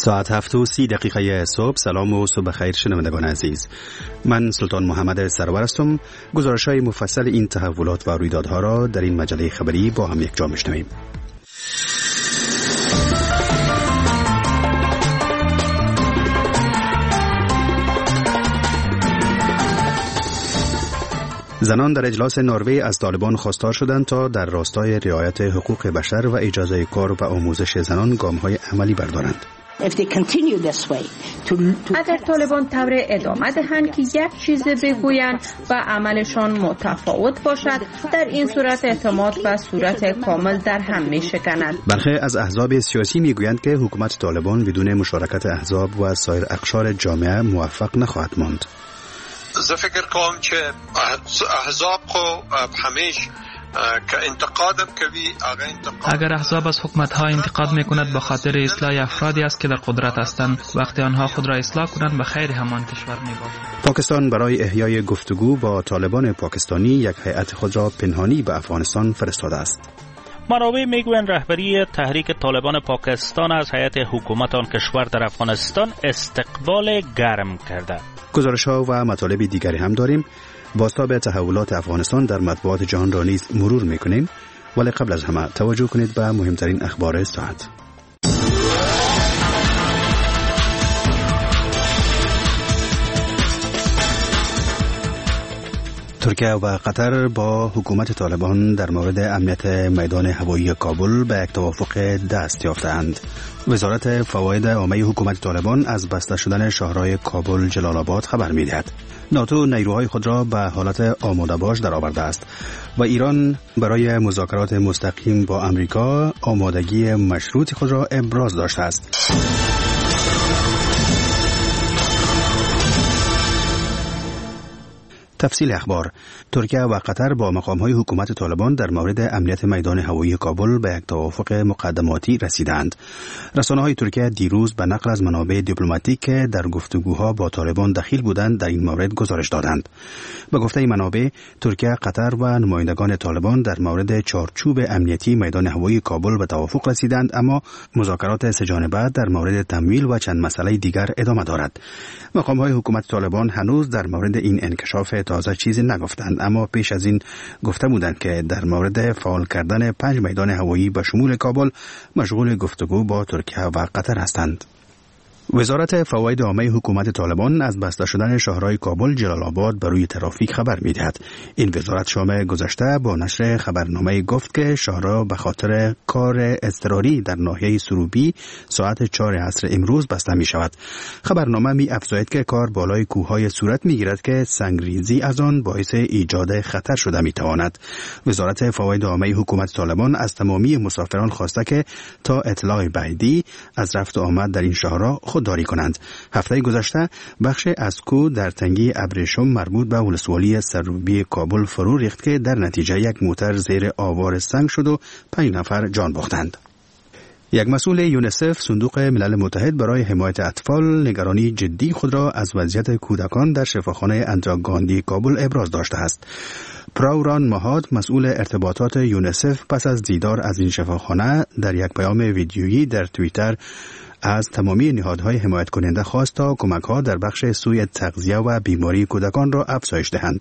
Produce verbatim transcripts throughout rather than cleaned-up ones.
ساعت هفت و سی دقیقه صبح. سلام و صبح خیر شنوندگان عزیز. من سلطان محمد سرور هستم. گزارش‌های مفصل این تحولات و رویدادها را در این مجله خبری با هم یک جا می‌شنویم. زنان در اجلاس نروژ از طالبان خواستار شدند تا در راستای رعایت حقوق بشر و اجازه کار و آموزش زنان گام‌های عملی بردارند. اگر طالبان طور ادامه دهند که یک چیز بگویند و عملشان متفاوت باشد، در این صورت اعتماد و صورت کامل در هم می شکند. برخی از احزاب سیاسی می گویند که حکومت طالبان بدون مشارکت احزاب و سایر اقشار جامعه موفق نخواهد ماند. زه فکر کوم چې احزاب خو همیشه که انتقادم کوي هغه انتقاد اگر احزاب از حکومت ها انتقاد میکند به خاطر اصلاح افرادی است که در قدرت هستند، وقتی آنها خود را اصلاح کنند به خیر همان کشور میباشد. پاکستان برای احیای گفتگو با طالبان پاکستانی یک هیئت خود را پنهانی به افغانستان فرستاده است. منابع میگویند رهبری تحریک طالبان پاکستان از هیئت حکومت آن کشور در افغانستان استقبال گرم کرده. گزارش‌ها و مطالب دیگری هم داریم. بازتاب تحولات افغانستان در مطبوعات جهان را نیز مرور می‌کنیم، ولی قبل از همه توجه کنید به مهمترین اخبار ساعت. ترکیه و قطر با حکومت طالبان در مورد امنیت میدان هوایی کابل به یک توافق دست یافتند. وزارت فواید عامه حکومت طالبان از بسته شدن شاهراه کابل جلال آباد خبر می‌دهد. ناتو نیروهای خود را به حالت آماده باش در آورده است و ایران برای مذاکرات مستقیم با آمریکا آمادگی مشروط خود را ابراز داشته است. تفصیل اخبار. ترکیه و قطر با مقام‌های حکومت طالبان در مورد امنیت میدان هوایی کابل به یک توافق مقدماتی رسیدند. رسانه‌های ترکیه دیروز به نقل از منابع دیپلماتیک که در گفتگوها با طالبان دخیل بودند در این مورد گزارش دادند. به گفته منابع، ترکیه، قطر و نمایندگان طالبان در مورد چارچوب امنیتی میدان هوایی کابل به توافق رسیدند، اما مذاکرات سه جانبه در مورد تمویل و چند مسئله دیگر ادامه دارد. مقام‌های حکومت طالبان هنوز در مورد این انکشاف تازه چیزی نگفتند، اما پیش از این گفته بودند که در مورد فعال کردن پنج میدان هوایی به شمول کابل مشغول گفتگو با ترکیه و قطر هستند. وزارت فواید عامه حکومت طالبان از بسته شدن شاهراه کابل جلال آباد بر روی ترافیک خبر می‌دهد. این وزارت شام گذشته با نشر خبرنامه گفت که شاهراه به خاطر کار اضطراری در ناحیه سروبی ساعت چهار عصر امروز بسته می شود. خبرنامه می افزاید که کار بالای کوههای صورت می گیرد که سنگریزی از آن باعث ایجاد خطر شده می تواند. وزارت فواید عامه حکومت طالبان از تمامی مسافران خواسته که تا اطلاع بعدی از رفت و آمد در این شاهراه خودداری کنند. هفته گذشته بخش از کوه در تنگی ابریشم مربوط به ولسوالی سروبی کابل فرو ریخت که در نتیجه یک موتر زیر آوار سنگ شد و پنج نفر جان باختند. یک مسئول یونیسف صندوق ملل متحد برای حمایت اطفال نگرانی جدی خود را از وضعیت کودکان در شفاخانه اندرا گاندی کابل ابراز داشته است. پراوران مهاد مسئول ارتباطات یونیسف پس از دیدار از این شفاخانه در یک پیام ویدیویی در توییتر از تمامی نهادهای حمایت کننده خواست تا کمک‌ها در بخش سوی تغذیه و بیماری کودکان را افزایش دهند.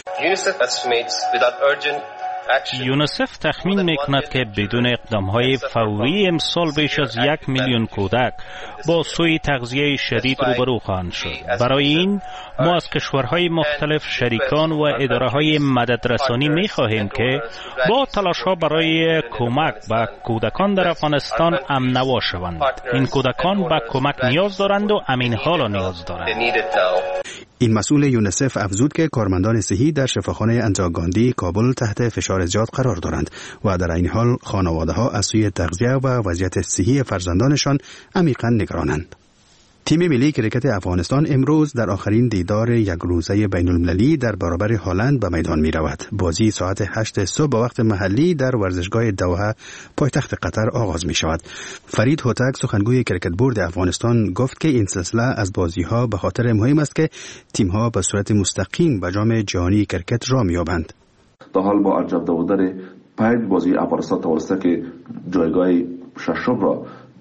یونیسف تخمین میکند که بدون اقدامهای فوری امسال بیش از یک میلیون کودک با سوی تغذیه شدید روبرو خواهند شد. برای این ما از کشورهای مختلف شریکان و اداره‌های مددرسانی می‌خواهیم که با تلاش‌ها برای کمک به کودکان در افغانستان امنوا شوند. این کودکان به کمک نیاز دارند و همین حالا نیاز دارند. این مسئول یونیسف افزود که کارمندان صحی در شفاخانه اندرا گاندی کابل تحت فشار زیاد قرار دارند و در این حال خانواده‌ها از سوی تغذیه و وضعیت صحی فرزندانشان عمیقاً نگرانند. تیم ملی کرکت افغانستان امروز در آخرین دیدار یک روزه بین المللی در برابر هالند به میدان می رود. بازی ساعت هشت صبح به وقت محلی در ورزشگاه دوحه پایتخت قطر آغاز می شود. فرید هوتک سخنگوی کرکت بورد افغانستان گفت که این سلسله از بازی ها به خاطر مهم است که تیم ها به صورت مستقیم به جام جهانی کرکت را می یابند. تا حال با انجام دادن پنج بازی افغانستان توانسته که جایگاه ششم را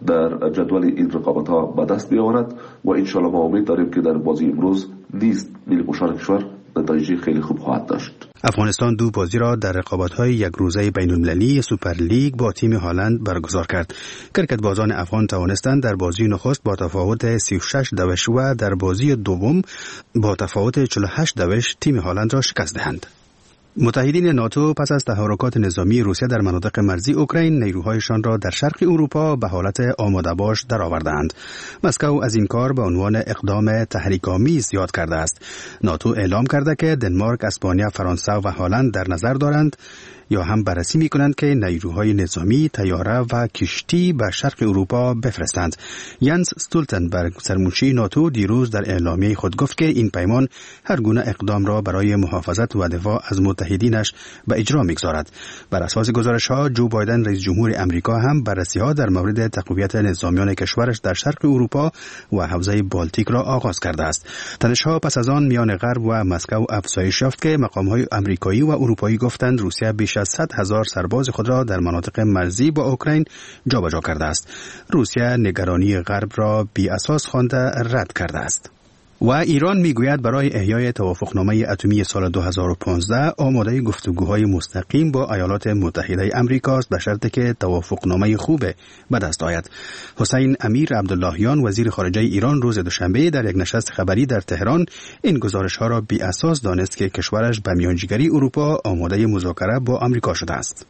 در جدول این رقابت ها به دست بیاورد و انشالله ما امید داریم که در بازی امروز نیز ملی پوشان کشور نتایج خیلی خوب خواهد داشت. افغانستان دو بازی را در رقابت‌های یک روزه بین‌المللی سوپر لیگ با تیم هالند برگزار کرد. کرکتبازان افغان توانستند در بازی نخست با تفاوت سی و شش دوش و در بازی دوم با تفاوت چهل و هشت دوش تیم هالند را شکست دهند. متحدین ناتو پس از تحرکات نظامی روسیه در مناطق مرزی اوکراین نیروهایشان را در شرق اروپا به حالت آماده باش درآوردند. مسکو از این کار به عنوان اقدام تحریک‌آمیز یاد کرده است. ناتو اعلام کرده که دنمارک، اسپانیا، فرانسه و هلند در نظر دارند یا هم بررسی می کنند که نیروهای نظامی، طیاره و کشتی به شرق اروپا بفرستند. ینس استولتنبرگ سرمنشی ناتو دیروز در اعلامیه خود گفت که این پیمان هر گونه اقدام را برای محافظت و دفاع از متحدینش به اجرا می‌گذارد. بر اساس گزارش‌ها جو بایدن رئیس جمهور امریکا هم بررسی‌ها در مورد تقویت نظامیان کشورش در شرق اروپا و حوزه بالتیک را آغاز کرده است. تنش‌ها پس از آن میان غرب و مسکو افزایش یافت که مقام‌های آمریکایی و اروپایی گفتند روسیه بیش از صد هزار سرباز خود را در مناطق مرزی با اوکراین جابجا کرده است. روسیه نگرانی غرب را بی اساس خوانده رد کرده است. و ایران میگوید برای احیای توافقنامه اتمی سال دو هزار و پانزده آماده گفتگوهای مستقیم با ایالات متحده آمریکا است به شرطی که توافقنامه خوب به دست آید. حسین امیر عبداللهیان وزیر خارجه ایران روز دوشنبه در یک نشست خبری در تهران این گزارش‌ها را بی اساس دانست که کشورش به میانجیگری اروپا آماده مذاکره با آمریکا شده است.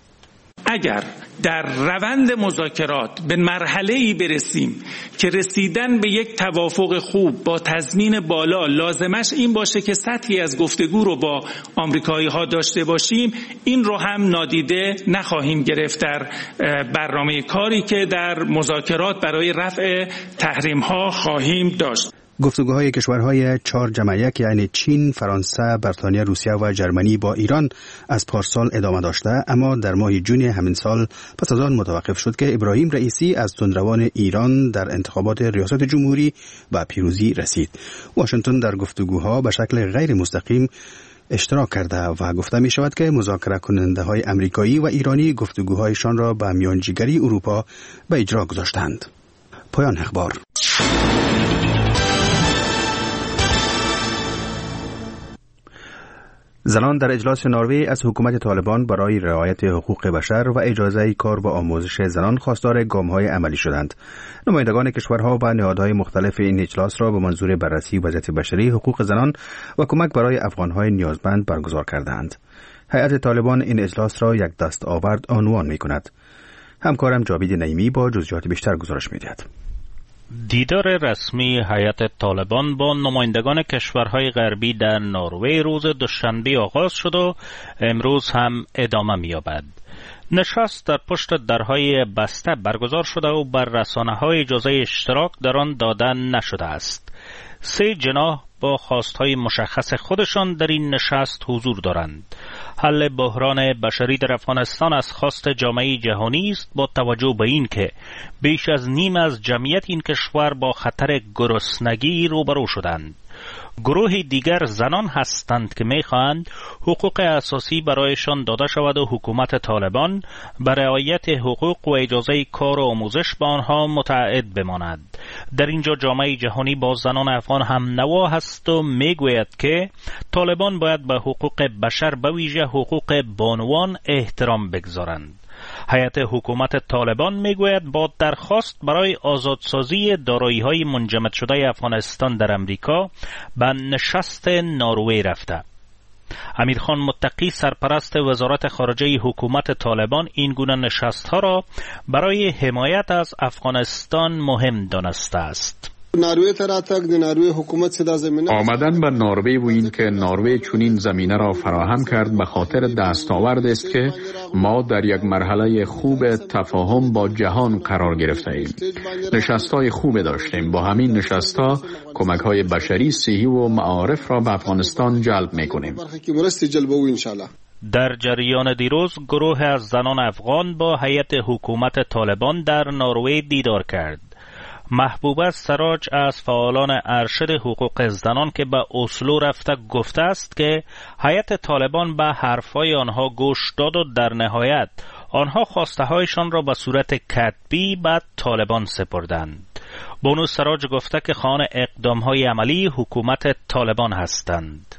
اگر در روند مذاکرات به مرحله‌ای برسیم که رسیدن به یک توافق خوب با تضمین بالا لازمش این باشه که سطحی از گفتگو رو با آمریکایی‌ها داشته باشیم، این رو هم نادیده نخواهیم گرفت در برنامه کاری که در مذاکرات برای رفع تحریم‌ها خواهیم داشت. گفتگوهای کشورهای چهار جمع یک یعنی چین، فرانسه، بریتانیا، روسیه و جرمنی با ایران از پارسال ادامه داشته، اما در ماه جون همین سال پس از آن متوقف شد که ابراهیم رئیسی از تندروان ایران در انتخابات ریاست جمهوری به پیروزی رسید. واشنگتن در گفتگوها به شکل غیر مستقیم اشتراک کرده و گفته می شود که مذاکره کننده های امریکایی و ایرانی گفتگوهایشان را به میانجیگری اروپا به اجرا گذاشتند. پایان اخبار. زنان در اجلاس نروژ از حکومت طالبان برای رعایت حقوق بشر و اجازه کار با آموزش زنان خواستار گام‌های عملی شدند. نمایندگان کشورها و نهادهای مختلف این اجلاس را به منظور بررسی وضعیت بشری، حقوق زنان و کمک برای افغان‌های نیازمند برگزار کردند. هیئت طالبان این اجلاس را یک دستاورد عنوان می‌کند. همکارم جاوید نعیمی با جزئیات بیشتر گزارش می‌دهد. دیدار رسمی هیئت طالبان با نمایندگان کشورهای غربی در نروژ روز دوشنبه آغاز شد و امروز هم ادامه می‌یابد. نشست در پشت درهای بسته برگزار شده و بر رسانه‌های اجازه اشتراک در آن داده نشده است. سه جناح با خواستهای مشخص خودشان در این نشست حضور دارند. حل بحران بشری در افغانستان از خواست جامعه جهانی است با توجه به این که بیش از نیم از جمعیت این کشور با خطر گرسنگی روبرو شدند. گروه دیگر زنان هستند که می‌خواهند حقوق اساسی برایشان داده شود و حکومت طالبان برای رعایت حقوق و اجازه کار و آموزش به آنها متعهد بماند. در اینجا جامعه جهانی با زنان افغان هم نوا هست و میگوید که طالبان باید به حقوق بشر به ویژه حقوق بانوان احترام بگذارند. هیئت حکومت طالبان میگوید با درخواست برای آزادسازی دارایی‌های منجمد شده افغانستان در امریکا به نشست نروژ رفته. امیرخان متقی سرپرست وزارت خارجه حکومت طالبان این گونه نشست‌ها را برای حمایت از افغانستان مهم دانسته است. آمدن به نروژ و این که نروژ چنین زمینه را فراهم کرد به خاطر دستاورد است که ما در یک مرحله خوب تفاهم با جهان قرار گرفته ایم. نشست‌های خوب داشتیم. با همین نشست‌ها کمک‌های بشری، صحی و معارف را به افغانستان جلب می‌کنیم. در جریان دیروز گروه از زنان افغان با هیئت حکومت طالبان در نروژ دیدار کرد. محبوبه سراج از فعالان ارشد حقوق زنان که به اسلو رفته گفته است که هیئت طالبان به حرفای آنها گوش داد و در نهایت آنها خواسته هایشان را به صورت کتبی به طالبان سپردند. بانو سراج گفته که خواهان اقدام های عملی حکومت طالبان هستند.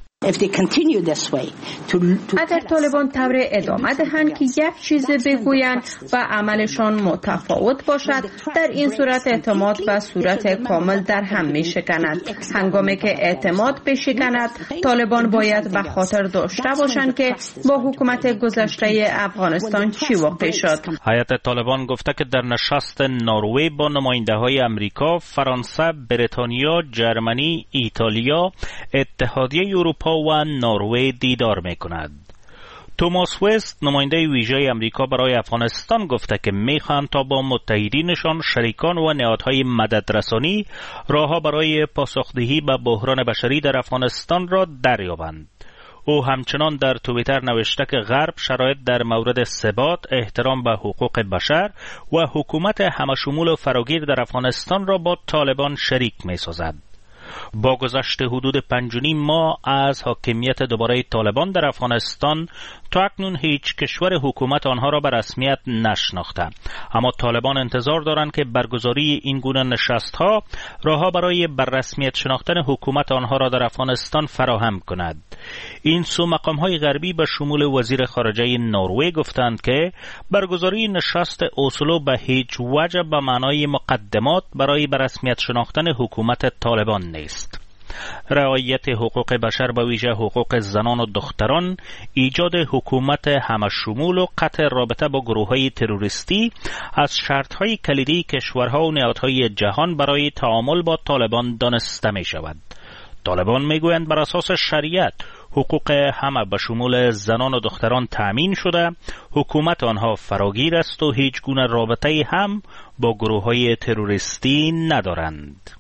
اگر طالبان طور ادامه دهند که یک چیز بگویند و عملشان متفاوت باشد، در این صورت اعتماد به صورت کامل در هم می شکند. هنگامی که اعتماد بشکند، طالبان باید به خاطر داشته باشند که با حکومت گذشته افغانستان چی واقع شد. هیئت طالبان گفته که در نشست نروژ با نماینده های امریکا، فرانسه، بریتانیا، جرمنی، ایتالیا، اتحادیه اروپا و نروژ دیدار می‌کند. توماس وست، نماینده ویژه امریکا برای افغانستان، گفته که می‌خواهند تا با متحدینشان، شریکان و نهادهای مددرسانی راه‌ها برای پاسخدهی به بحران بشری در افغانستان را دریابند. او همچنان در توییتر نوشته که غرب شرایط در مورد ثبات، احترام به حقوق بشر و حکومت همشمول و فراگیر در افغانستان را با طالبان شریک می‌سازد. با گذشت حدود پنج و نیم ماه از حاکمیت دوباره طالبان در افغانستان، تا اکنون هیچ کشور حکومت آنها را به رسمیت نشناخته، اما طالبان انتظار دارند که برگزاری این گونه نشست‌ها راه‌ها برای بر رسمیت شناختن حکومت آنها را در افغانستان فراهم کند. این سو مقام‌های غربی به شمول وزیر خارجه نروژ گفتند که برگزاری نشست اسلو به هیچ وجه به معنای مقدمات برای بر رسمیت شناختن حکومت طالبان نیست. رعایت حقوق بشر به ویژه حقوق زنان و دختران، ایجاد حکومت همشمول و قطع رابطه با گروه‌های تروریستی از شرط‌های کلیدی کشورها و نهادهای جهان برای تعامل با طالبان دانسته می‌شود. طالبان می‌گویند بر اساس شریعت حقوق همه به شمول زنان و دختران تأمین شده، حکومت آنها فراگیر است و هیچ گونه رابطه‌ای هم با گروه‌های تروریستی ندارند.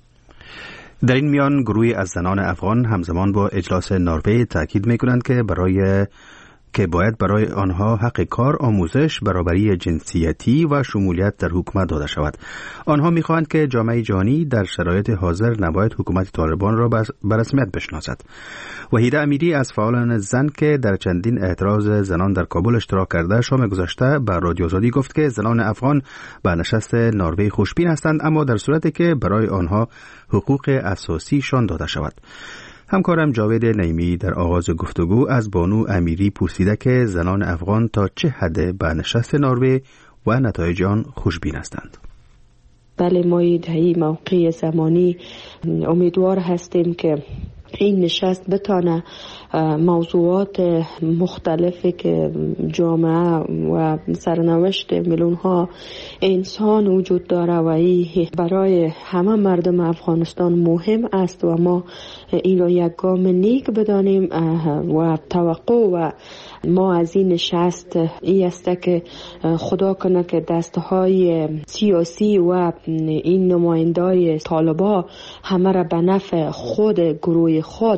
در این میان گروهی از زنان افغان همزمان با اجلاس نروژ تاکید می‌کنند که برای که باید برای آنها حق کار، آموزش، برابری جنسیتی و شمولیت در حکومت داده شود. آنها می‌خواهند که جامعه جهانی در شرایط حاضر نباید حکومت طالبان را به رسمیت بشناسد. وحیده امیری از فعالان زن که در چندین اعتراض زنان در کابل اشتراک کرده، شام گذشته به رادیو آزادی گفت که زنان افغان به نشست نروژ خوشبین هستند، اما در صورتی که برای آنها حقوق اساسیشان داده شود. همکارم جاوید نعیمی در آغاز گفتگو از بانو امیری پرسیده که زنان افغان تا چه حد به نشست نروژ و نتایج آن خوشبین هستند. بله، ما در موقع زمانی امیدوار هستیم که این نشست بتانه موضوعات مختلفی که جامعه و سرنوشت میلیون ها انسان وجود داره و این برای همه مردم افغانستان مهم است و ما این را یک گام نیک بدانیم و توقع و ما از این نشست این است که خدا کنه که دستهای سیاسی و این نمایندای طالبا همه را به نفع خود گروه خود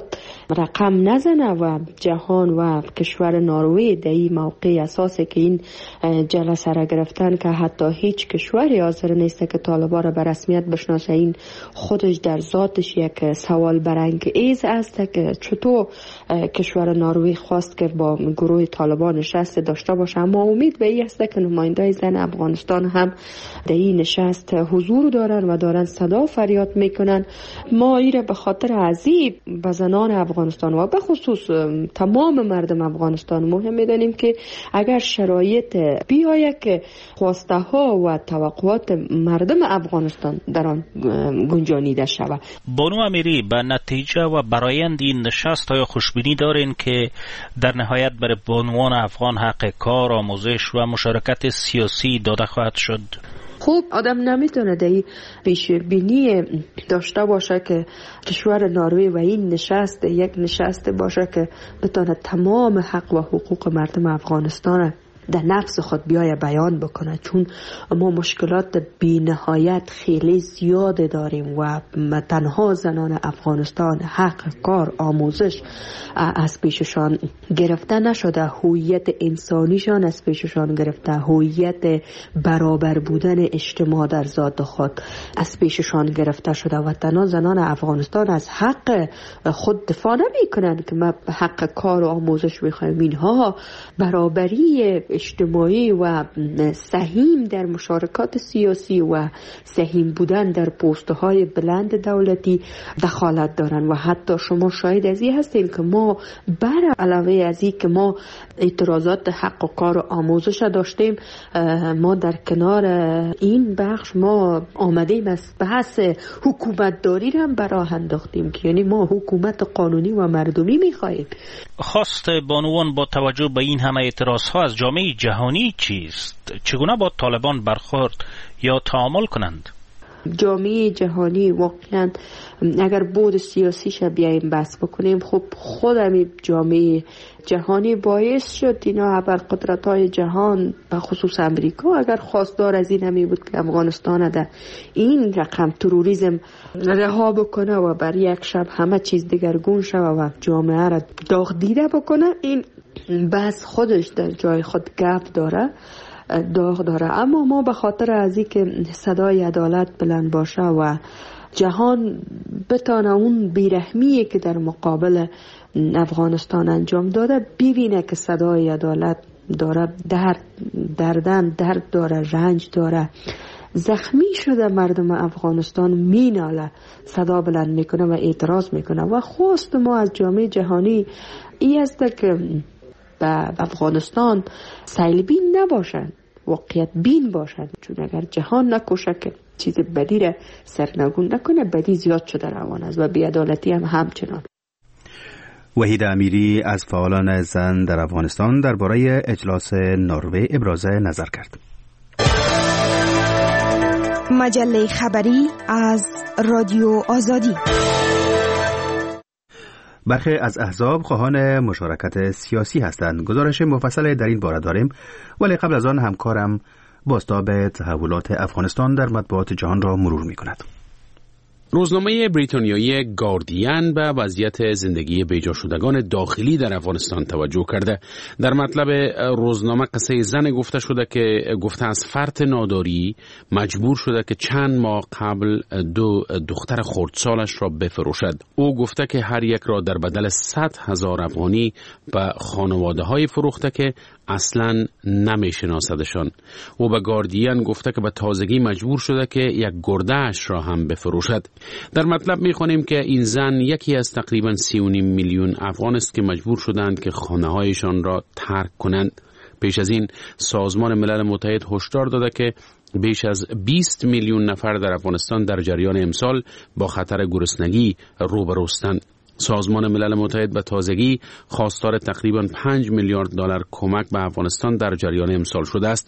رقم نزنه و جهان و کشور نروژ در این موقع اساسه که این جلسه را گرفتن که حتی هیچ کشوری حاضر نیست که طالبا را به رسمیت بشناسه. این خودش در ذاتش یک سوال برانگیز است که چطور کشور نروژ خواست که با گروه طالبان نشست داشته باشه. اما امید به این است که نمایندای زن افغانستان هم در این نشست حضور دارن و دارن صدا فریاد میکنن. ما ایره به خاطر عزیب به زنان افغانستان و به خصوص تمام مردم افغانستان مهم میدانیم که اگر شرایط بیاید که خواسته ها و توقعات مردم افغانستان در آن گنجانیده شود. بانو امیری، به نتیجه و برآیند این نشست های خوشبینی دارین که در نهایت برای بانوان افغان حق کار، آموزش و مشارکت سیاسی داده خواهد شد؟ خوب، آدم نمیتونه در پیش بینی داشته باشه که کشور نروژ و این نشست یک نشست باشه که بتونه تمام حق و حقوق مردم افغانستان در نفس خود بیای بیان بکنه، چون ما مشکلات بی نهایت خیلی زیاده داریم و تنها زنان افغانستان حق کار، آموزش از پیششان گرفته نشده، هویت انسانیشان از پیششان گرفته، هویت برابر بودن اجتماع در ذات خود از پیششان گرفته شده و تنها زنان افغانستان از حق خود دفاع نمی کنند که ما حق کار و آموزش میخوایم. اینها برابری اجتماعی و سهیم در مشارکات سیاسی و سهیم بودن در پست‌های بلند دولتی دخالت دارن و حتی شما شاهد از این هستین که ما بر علاوه از این که ما اعتراضات حق و کار و آموزش داشتیم، ما در کنار این بخش ما آمدیم از بحث حکومت داری را براه انداختیم که یعنی ما حکومت قانونی و مردمی میخواهیم. خواست بانوان با توجه به این همه اعتراضها از جامعه جهانی چیست؟ چگونه با طالبان برخورد یا تعامل کنند؟ جامعه جهانی واقعا اگر بود سیاسیش بیایم بحث بکنیم، خب خود همین جامعه جهانی باعث شد اینا ابرقدرت‌های جهان و خصوص امریکا اگر خواستار از این همی بود که افغانستان در این رقم تروریسم رها بکنه و بر یک شب همه چیز دگرگون شود و جامعه را داغ دیده بکنه، این بحث خودش در جای خود گپ داره، داغ داره. اما ما به خاطر از این که صدای عدالت بلند باشه و جهان بتانه اون بیرحمیه که در مقابل افغانستان انجام داده ببینه که صدای عدالت داره، درد دردن درد داره، رنج داره، زخمی شده مردم افغانستان میناله، صدا بلند میکنه و اعتراض میکنه و خواست ما از جامعه جهانی این است که به افغانستان سیلبین نباشند، واقعیت بین باشند، چون اگر جهان نکشه که چیز بدی را سرنگون نکنه، بدی زیاد شده روان است و بی‌عدالتی هم همچنان. وحید امیری از فعالان زن در افغانستان درباره اجلاس نروژ ابراز نظر کرد. مجله خبری از رادیو آزادی. برخی از احزاب خواهان مشارکت سیاسی هستند. گزارش مفصل در این باره داریم، ولی قبل از آن همکارم بازتاب تحولات افغانستان در مطبوعات جهان را مرور می کند. روزنامه بریتانیایی گاردین به وضعیت زندگی بیجا شدگان داخلی در افغانستان توجه کرده. در مطلب روزنامه قصه زن گفته شده که گفته از فرط ناداری مجبور شده که چند ماه قبل دو دختر خردسالش را بفروشد. او گفته که هر یک را در بدل صد هزار افغانی به خانواده های فروخته که اصلاً نمیشناسدشان. او به گاردین گفته که به تازگی مجبور شده که یک گرده اش را هم بفروشد. در مطلب میخوانیم که این زن یکی از تقریباً سی و نیم میلیون افغان است که مجبور شدند که خانه هایشان را ترک کنند. پیش از این سازمان ملل متحد هشدار داده که بیش از بیست میلیون نفر در افغانستان در جریان امسال با خطر گرسنگی روبروستند. سازمان ملل متحد به تازگی خواستار تقریباً پنج میلیارد دلار کمک به افغانستان در جریان امسال شده است.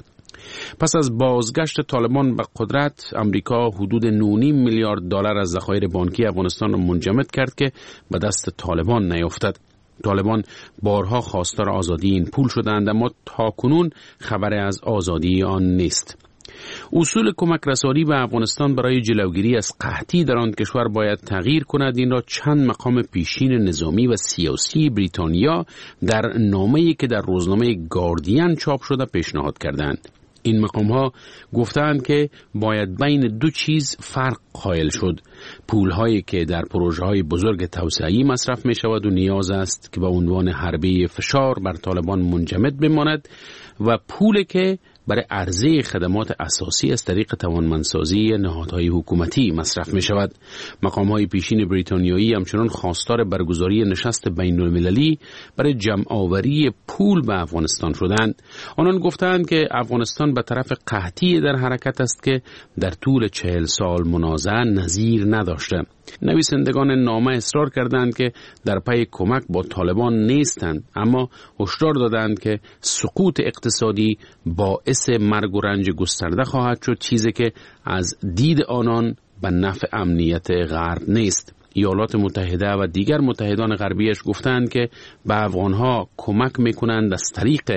پس از بازگشت طالبان به قدرت، امریکا حدود نه و نیم میلیارد دلار از ذخایر بانکی افغانستان را منجمد کرد که به دست طالبان نیفتد. طالبان بارها خواستار آزادی این پول شدند، اما تاکنون خبری از آزادی آن نیست. اصول کمک رسانی به افغانستان برای جلوگیری از قحطی در آن کشور باید تغییر کند. این را چند مقام پیشین نظامی و سیاسی بریتانیا در نامه‌ای که در روزنامه گاردین چاپ شده پیشنهاد کردند. این مقام ها گفتند که باید بین دو چیز فرق قائل شد: پولهایی که در پروژه های بزرگ توسعه‌ای مصرف می شود و نیاز است که به عنوان حربه فشار بر طالبان منجمد بماند، و پولی که برای عرضه خدمات اساسی از طریق توانمندسازی نهادهای حکومتی مصرف می شود. مقام‌های پیشین بریتانیایی همچنان خواستار برگزاری نشست بین المللی برای جمع آوری پول به افغانستان شدند. آنان گفتند که افغانستان به طرف قحطی در حرکت است که در طول چهل سال منازعه نظیر نداشته. نویسندگان نامه اصرار کردند که در پی کمک با طالبان نیستند، اما هشدار دادند که سقوط اقتصادی باعث مرگ و رنج گسترده خواهد شد، چیزی که از دید آنان به نفع امنیت غرب نیست. ایالات متحده و دیگر متحدان غربیش گفتند که به افغانها کمک میکنند از طریق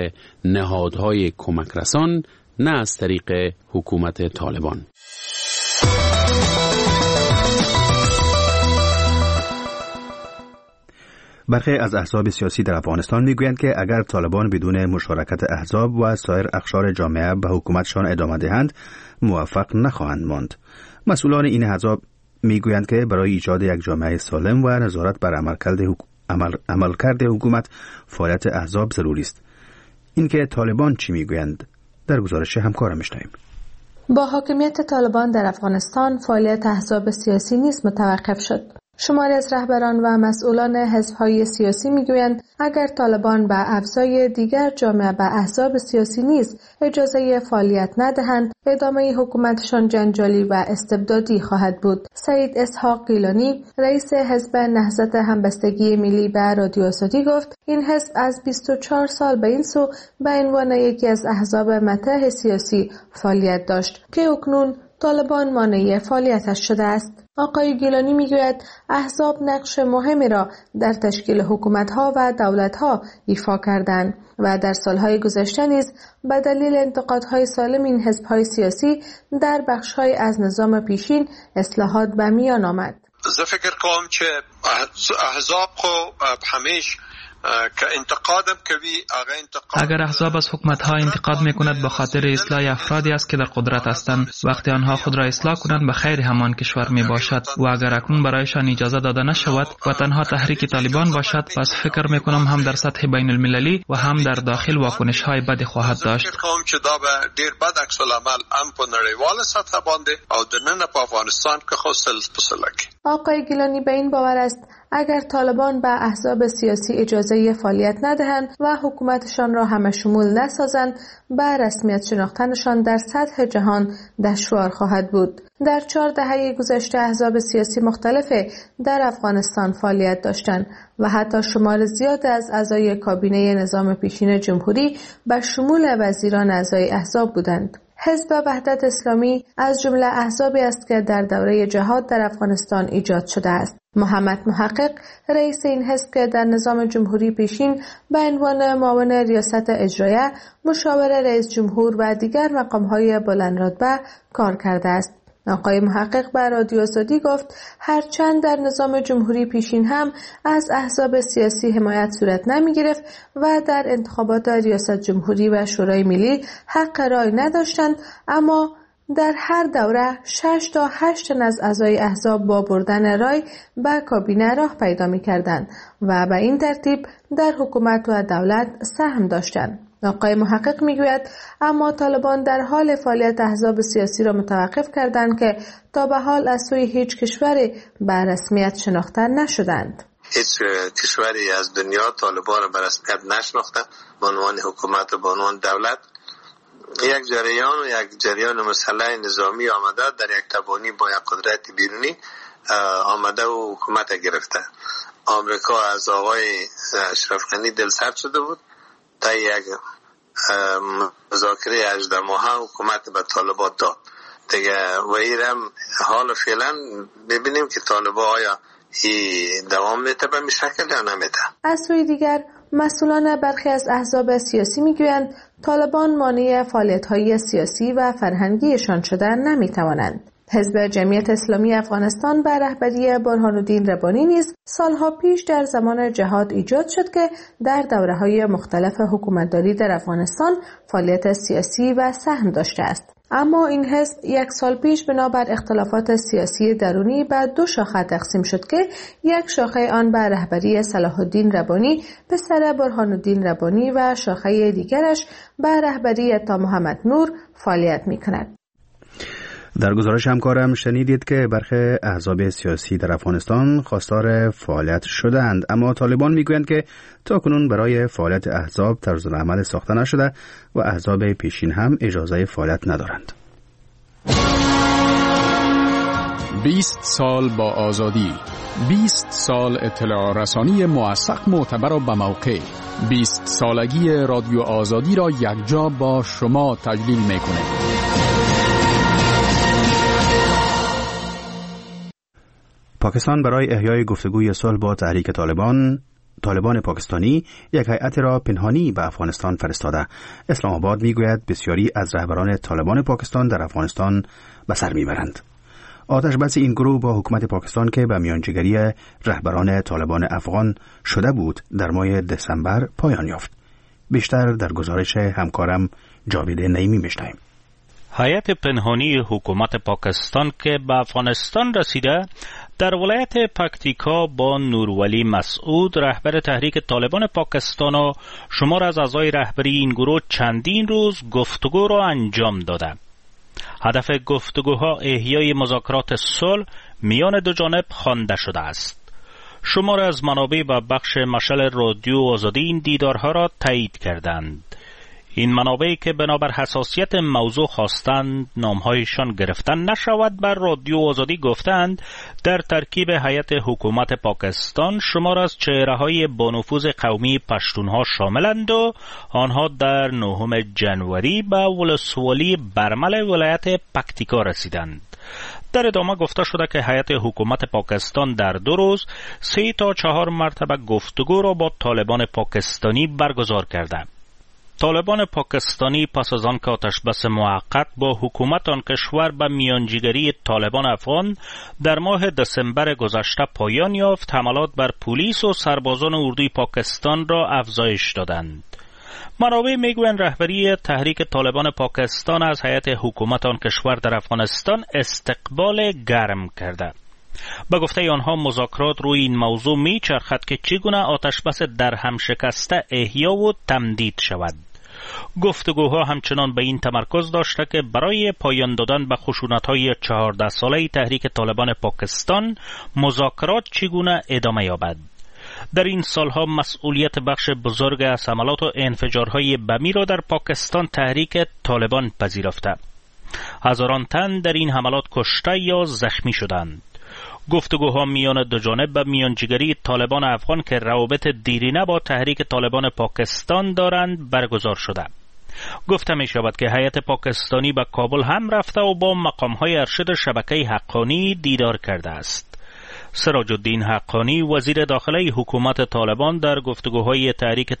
نهادهای کمک رسان، نه از طریق حکومت طالبان. برخی از احزاب سیاسی در افغانستان میگویند که اگر طالبان بدون مشارکت احزاب و سایر اقشار جامعه به حکومتشان ادامه دهند، موفق نخواهند ماند. مسئولان این احزاب میگویند که برای ایجاد یک جامعه سالم و نظارت بر عملکرد حکومت، عمل... عملکرد حکومت، فعالیت احزاب ضروری است. اینکه طالبان چی میگویند در گزارش همکارم میشنویم. با حاکمیت طالبان در افغانستان فعالیت احزاب سیاسی نیز متوقف شد. شماری از رهبران و مسئولان حزب‌های سیاسی میگویند اگر طالبان به افزای دیگر جامعه به احزاب سیاسی نیز اجازه فعالیت ندهند، ادامه حکومتشان جنجالی و استبدادی خواهد بود. سعید اسحاق گیلانی، رئیس حزب نهضت همبستگی ملی به رادیو آزادی گفت این حزب از بیست و چهار سال به این سو به عنوان یکی از احزاب مطرح سیاسی فعالیت داشت که اکنون طالبان مانع فعالیتش شده است. آقای گیلانی میگوید احزاب نقش مهمی را در تشکیل حکومت‌ها و دولت‌ها ایفا کردند و در سالهای گذشته نیز به دلیل انتقادهای سالم این حزب‌های سیاسی در بخش‌های از نظام پیشین اصلاحات به میان آمد. زه فکر کوم چې احزاب خو همیشه که انتقادم کوي هغه انتقاد اگر احزاب از حکومت‌ها انتقاد می‌کند به خاطر اصلاح افرادی است که در قدرت هستند. وقتی آنها خود را اصلاح کنند به خیر همان کشور میباشد و اگر اکنون برایشان اجازه داده نشود و تنها تحریک طالبان باشد، پس فکر می‌کنم هم در سطح بین المللی و هم در داخل واکنش‌های بدی خواهد داشت. فکر کوم چې دا به ډیر بد عکس العمل هم په نړیواله سطح باندې او د نن په افغانستان کې خو سلسله کې. آقای گیلانی به این باور است اگر طالبان به احزاب سیاسی اجازه فعالیت ندهند و حکومتشان را همه شمول نسازند، به رسمیت شناختنشان در سطح جهان دشوار خواهد بود. در چهار دهه گذشته احزاب سیاسی مختلف در افغانستان فعالیت داشتند و حتی شمار زیاد از اعضای کابینه نظام پیشین جمهوری به شمول وزیران اعضای احزاب بودند. حزب وحدت اسلامی از جمله احزابی است که در دوره جهاد در افغانستان ایجاد شده است. محمد محقق، رئیس این حزب که در نظام جمهوری پیشین به عنوان معاون ریاست اجرایه، مشاور رئیس جمهور و دیگر مقام‌های بلندرتبه کار کرده است. آقای محقق به رادیو آزادی گفت هرچند در نظام جمهوری پیشین هم از احزاب سیاسی حمایت صورت نمی گرفت و در انتخابات ریاست جمهوری و شورای ملی حق رای نداشتند، اما در هر دوره شش تا هشت تن از اعضای احزاب با بردن رای به کابینه راه پیدا می کردند و به این ترتیب در حکومت و دولت سهم داشتند. آقای محقق میگوید اما طالبان در حال فعالیت احزاب سیاسی را متوقف کردند که تا به حال از سوی هیچ کشوری به رسمیت شناخته نشدند. هیچ کشوری از دنیا طالبان را به رسمیت نشناخته به عنوان حکومت و به عنوان دولت. یک جریان و یک جریان مسلح نظامی آمده در یک تبانی با یک قدرت بیرونی آمده و حکومت گرفته. آمریکا از آقای اشرف غنی دلسرد شده بود تا یک مذاکره هجده ماهه حکومت به طالبان داد دیگه و ایرم حال فعلا ببینیم که طالبان آیا ای دوام میته به می شکل یا نمیته. از سوی دیگر مسئولان برخی از احزاب سیاسی میگویند طالبان مانع فعالیت‌های سیاسی و فرهنگیشان شدن نمیتوانند. حزب جمعیت اسلامی افغانستان به رهبری برهان‌الدین ربانی نیز سالها پیش در زمان جهاد ایجاد شد که در دوره‌های مختلف حکومتداری در افغانستان فعالیت سیاسی و سهم داشته است. اما این حزب یک سال پیش بنابر اختلافات سیاسی درونی به دو شاخه تقسیم شد که یک شاخه آن به رهبری صلاح الدین ربانی پسر برهان‌الدین ربانی و شاخه دیگرش به رهبری عطا محمد نور فعالیت می‌کند. در گزارش همکارم شنیدید که برخی احزاب سیاسی در افغانستان خواستار فعالیت شدند، اما طالبان میگویند که تاکنون برای فعالیت احزاب طرز العمل ساخته نشده و احزاب پیشین هم اجازه فعالیت ندارند. بیست سال با آزادی، بیست سال اطلاع رسانی موثق معتبر و بموقع، بیست سالگی رادیو آزادی را یکجا با شما تجلیل میکنه. پاکستان برای احیای گفتگوی صلح با تحریک طالبان طالبان پاکستانی یک هیئت را پنهانی به افغانستان فرستاده. اسلام آباد میگوید بسیاری از رهبران طالبان پاکستان در افغانستان به سر میبرند. آتش بس این گروه با حکومت پاکستان که به میانجیگری رهبران طالبان افغان شده بود در ماه دسامبر پایان یافت. بیشتر در گزارش همکارم جاوید نعیمی میشنویم. هیئت پنهانی حکومت پاکستان که به افغانستان رسیده در ولایت پکتیکا با نورولی مسعود رهبر تحریک طالبان پاکستان و شمار از اعضای رهبری این گروه چندین روز گفتگو را انجام دادند. هدف گفتگوها احیای مذاکرات صلح میان دو جانب خوانده شده است. شمار از منابع و بخش مشعل رادیو آزادی این دیدارها را تایید کردند. این منابعی که بنابر حساسیت موضوع خواستند نامهایشان گرفتن نشود بر رادیو آزادی گفتند در ترکیب هیئت حکومت پاکستان شمار از چهره‌های با نفوذ قومی پشتونها شاملند و آنها در نهم جنوری به ولسوالی برمل ولایت پکتیکا رسیدند. در ادامه گفته شده که هیئت حکومت پاکستان در دو روز سه تا چهار مرتبه گفتگو را با طالبان پاکستانی برگزار کرده. طالبان پاکستانی پس از آن که آتشبس موقت با حکومت آن کشور به میانجیگری طالبان افغان در ماه دسامبر گذشته پایان یافت، حملات بر پلیس و سربازان اردوی پاکستان را افزایش دادند. منابع میگویند رهبری تحریک طالبان پاکستان از هیئت حکومت آن کشور در افغانستان استقبال گرم کرده. به گفته آنها مذاکرات روی این موضوع میچرخد که چگونه آتشبس در هم شکسته احیا و تمدید شود. گفتگوها همچنان به این تمرکز داشته که برای پایان دادن به خشونت‌های چهارده ساله تحریک طالبان پاکستان مذاکرات چگونه ادامه یابد. در این سالها مسئولیت بخش بزرگ از حملات و انفجارهای بمی را در پاکستان تحریک طالبان پذیرفته. هزاران تن در این حملات کشته یا زخمی شدند. گفتگوها میان دو جانب به میانجیگری طالبان افغان که روابط دیرینه با تحریک طالبان پاکستان دارند برگزار شده. گفته می شود که هیئت پاکستانی به کابل هم رفته و با مقامهای ارشد شبکه حقانی دیدار کرده است. سراج الدین حقانی وزیر داخلی حکومت طالبان در گفتگوهای تحریک